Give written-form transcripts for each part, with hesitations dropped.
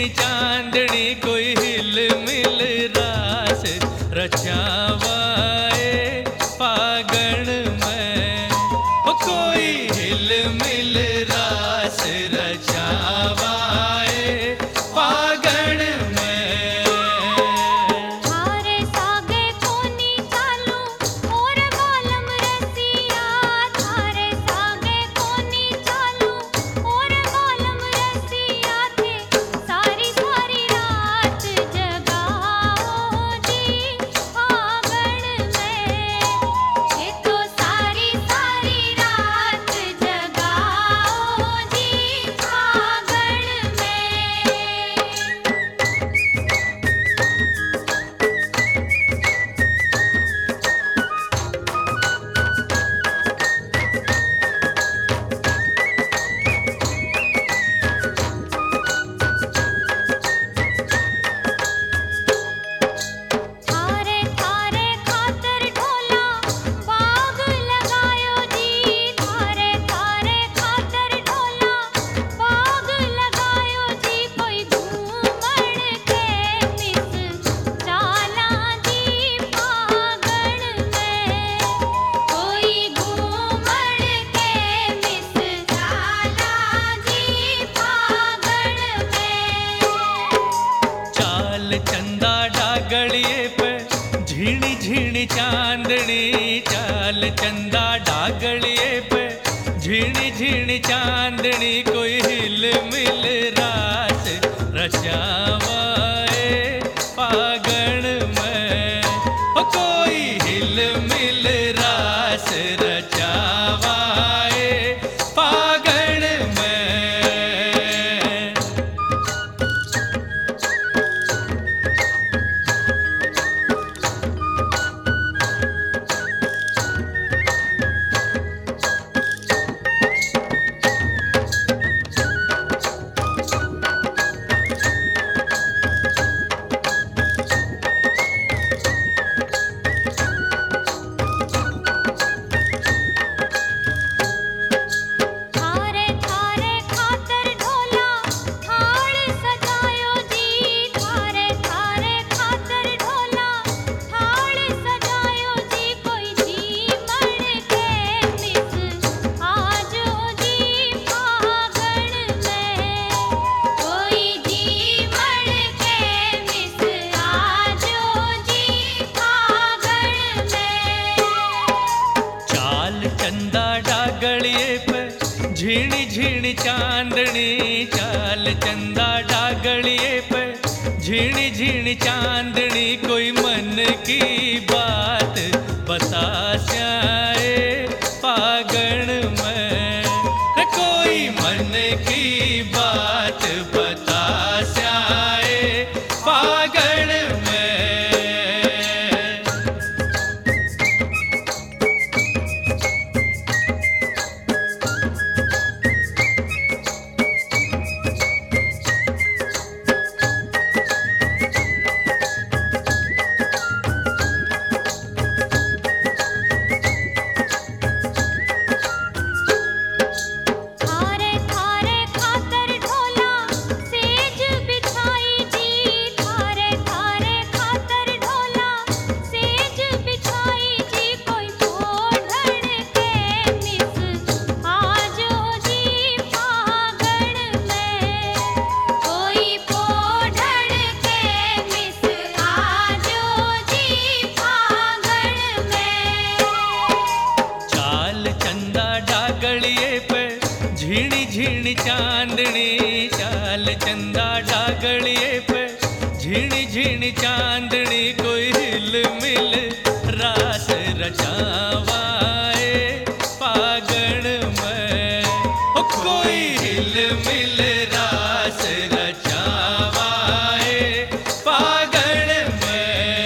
झिणी चांदनी कोई हिल मिल रास रचावाए फागण में। कोई हिल मिल रास रचावाए फागण में। थारे सागे कोनी चालू और बालम रसिया, थारे सागे कोनी चालू और बालम रसिया थे सारी सारी रात जगाओ जी फागण में। ये तो सारी सारी रात जगाओ जी फागण में। थारे थारे खातर ढोला बाग लगायो जी, थारे थारे खातर ढोला बाग लगायो जी। कोई घूमण के मिस चाला जी फागण में। कोई घूमण के मिस चाला जी फागण में। चाल चंदा डागड़िए पे झीणी झीणी चांदनी, चाल चंदा डागड़िए पे झीणी झीणी चांदनी कोई हिल मिल रास रचावाए फागण में। कोई हिल मिल रास रचावाए फागण में। थारे थारे खातर ढोला थाल सजायो जी, थारे थारे खातर ढोला थाल सजायो जी। कोई झीमण के मिस आजो जी फागण में। कोई झीमण के मिस आजो जी फागण में। चाल चंदा डागड़िए पे झीणी झीणी चांदनी, चाल चंदा डागड़िए पे झीणी झीणी चांदनी कोई मन की बात बता स्याए फागण में। कोई मन की बात बता स्याए फागण में। थारे थारे खातर ढोला सेज बिछाई जी, थारे थारे खातर ढोला सेज बिछाई जी। कोई पोढ़ण के मिस आजो जी फागण में। कोई पोढ़ण के मिस आजो जी फागण में। चाल चंदा डागड़िए पे झीणी झीणी चांदनी, चाल चंदा डागड़िए पे झीणी झीणी चांदनी कोई हिल मिल रास रचावाए फागण में। कोई हिल मिल रास रचावाए फागण में।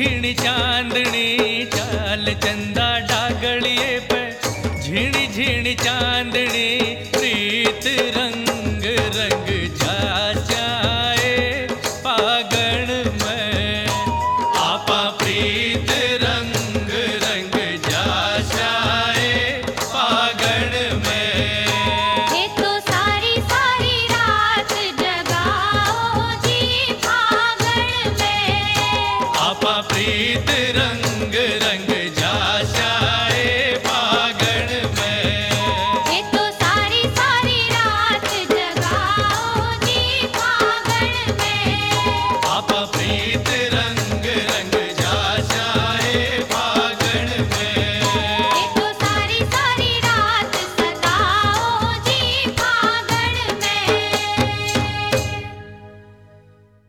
झीणी चांदनी चाल चंदा डागड़िए पे, झीणी झीणी चांदनी प्रीत रंग रंग जाचाए फागण में। आपा प्रीत रंग रंग जाचाए फागण में। ये तो सारी सारी रात जगाओ जी फागण में। आपा प्रीत रंग रंग जाचाए फागण में। ये तो सारी सारी रात जगाओ जी फागण में। आपा प्रीत